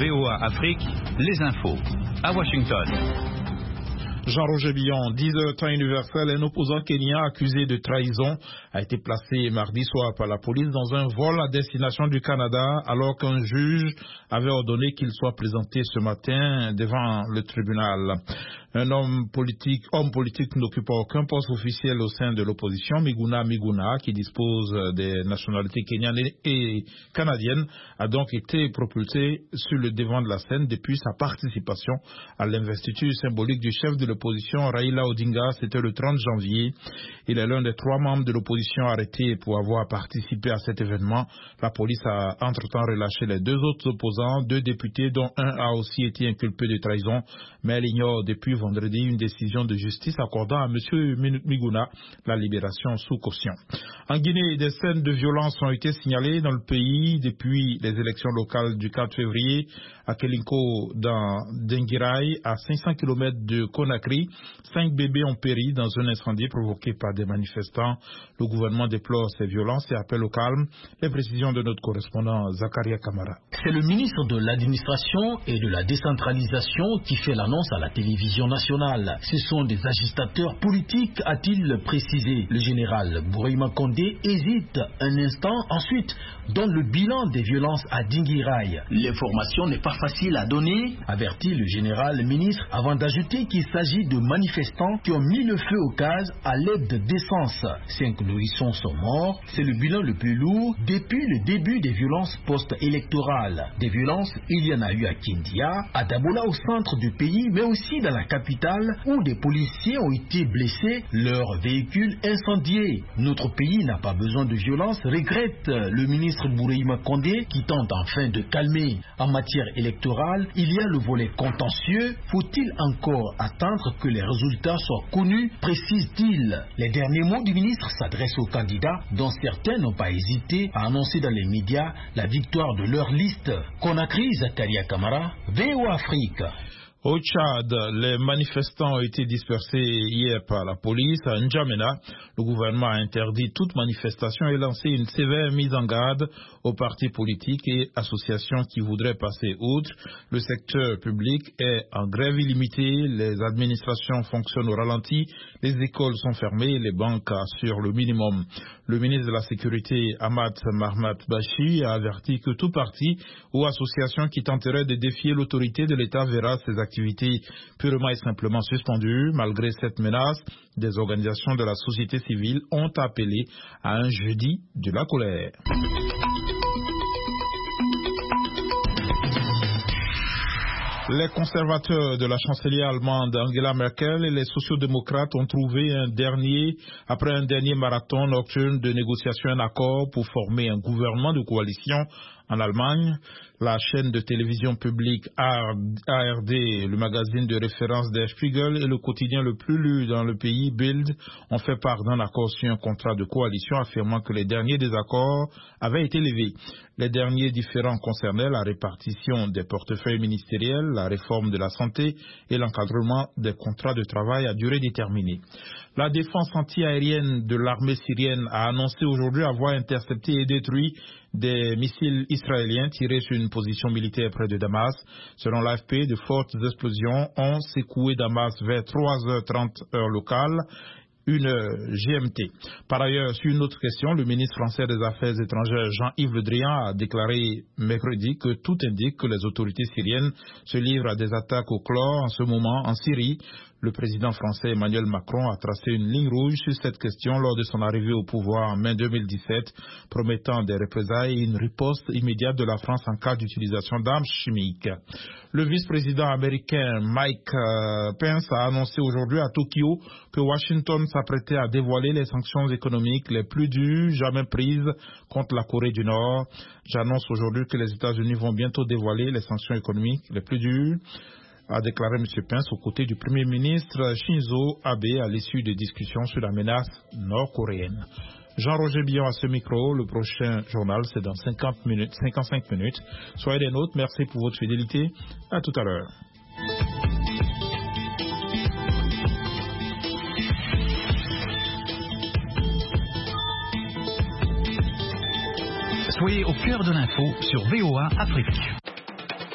VOA Afrique, les infos. À Washington. Jean-Roger Billon, 10h temps universel, un opposant kenyan accusé de trahison a été placé mardi soir par la police dans un vol à destination du Canada alors qu'un juge avait ordonné qu'il soit présenté ce matin devant le tribunal. Un homme politique n'occupant aucun poste officiel au sein de l'opposition, Miguna Miguna, qui dispose des nationalités kenyanes et canadiennes, a donc été propulsé sur le devant de la scène depuis sa participation à l'investiture symbolique du chef de l'opposition, Raila Odinga. C'était le 30 janvier. Il est l'un des 3 membres de l'opposition arrêtés pour avoir participé à cet événement. La police a entre-temps relâché les 2 autres opposants, 2 députés dont un a aussi été inculpé de trahison, mais elle ignore depuis vendredi une décision de justice accordant à M. Miguna la libération sous caution. En Guinée, des scènes de violence ont été signalées dans le pays depuis les élections locales du 4 février à Kelinko dans Dinguiraye, à 500 km de Conakry. 5 bébés ont péri dans un incendie provoqué par des manifestants. Le gouvernement déplore ces violences et appelle au calme. Les précisions de notre correspondant Zakaria Kamara. C'est le ministre de l'Administration et de la Décentralisation qui fait l'annonce à la télévision nationale. Ce sont des agitateurs politiques, a-t-il précisé. Le général Bourima Condé hésite un instant, ensuite donne le bilan des violences à Dinguiraye. L'information n'est pas facile à donner, avertit le général ministre, avant d'ajouter qu'il s'agit de manifestants qui ont mis le feu aux cases à l'aide d'essence. 5 nourrissons sont morts. C'est le bilan le plus lourd depuis le début des violences post-électorales. Des violences, il y en a eu à Kindia, à Dabola au centre du pays, mais aussi dans la capitale où des policiers ont été blessés, leurs véhicules incendiés. Notre pays n'a pas besoin de violence, regrette le ministre Bourima Condé qui tente enfin de calmer. En matière électorale, il y a le volet contentieux. Faut-il encore attendre que les résultats soient connus, précise-t-il. Les derniers mots du ministre s'adressent aux candidats dont certains n'ont pas hésité à annoncer dans les médias la victoire de leur liste. Conakry, Zakaria Kamara, VOA Afrique. Au Tchad, les manifestants ont été dispersés hier par la police. À N'Djamena, le gouvernement a interdit toute manifestation et lancé une sévère mise en garde aux partis politiques et associations qui voudraient passer outre. Le secteur public est en grève illimitée, les administrations fonctionnent au ralenti, les écoles sont fermées, les banques assurent le minimum. Le ministre de la Sécurité, Ahmad Mahmat Bashi, a averti que tout parti ou association qui tenterait de défier l'autorité de l'État verra ses activités purement et simplement suspendues. Malgré cette menace, des organisations de la société civile ont appelé à un jeudi de la colère. Les conservateurs de la chancelière allemande Angela Merkel et les sociodémocrates ont trouvé après un dernier marathon nocturne de négociations, un accord pour former un gouvernement de coalition en Allemagne. La chaîne de télévision publique ARD, le magazine de référence Der Spiegel et le quotidien le plus lu dans le pays, Bild, ont fait part d'un accord sur un contrat de coalition affirmant que les derniers désaccords avaient été levés. Les derniers différends concernaient la répartition des portefeuilles ministériels, la réforme de la santé et l'encadrement des contrats de travail à durée déterminée. La défense antiaérienne de l'armée syrienne a annoncé aujourd'hui avoir intercepté et détruit des missiles israéliens tirés sur une position militaire près de Damas. Selon l'AFP, de fortes explosions ont secoué Damas vers 3h30 heure locale, une GMT. Par ailleurs, sur une autre question, le ministre français des Affaires étrangères Jean-Yves Le Drian a déclaré mercredi que tout indique que les autorités syriennes se livrent à des attaques au chlore en ce moment en Syrie. Le président français Emmanuel Macron a tracé une ligne rouge sur cette question lors de son arrivée au pouvoir en mai 2017, promettant des représailles et une riposte immédiate de la France en cas d'utilisation d'armes chimiques. Le vice-président américain Mike Pence a annoncé aujourd'hui à Tokyo que Washington s'apprêtait à dévoiler les sanctions économiques les plus dures jamais prises contre la Corée du Nord. J'annonce aujourd'hui que les États-Unis vont bientôt dévoiler les sanctions économiques les plus dures, a déclaré M. Pence aux côtés du Premier ministre Shinzo Abe à l'issue des discussions sur la menace nord-coréenne. Jean-Roger Billon à ce micro. Le prochain journal, c'est dans 55 minutes. Soyez des nôtres. Merci pour votre fidélité. À tout à l'heure. Soyez au cœur de l'info sur VOA Afrique.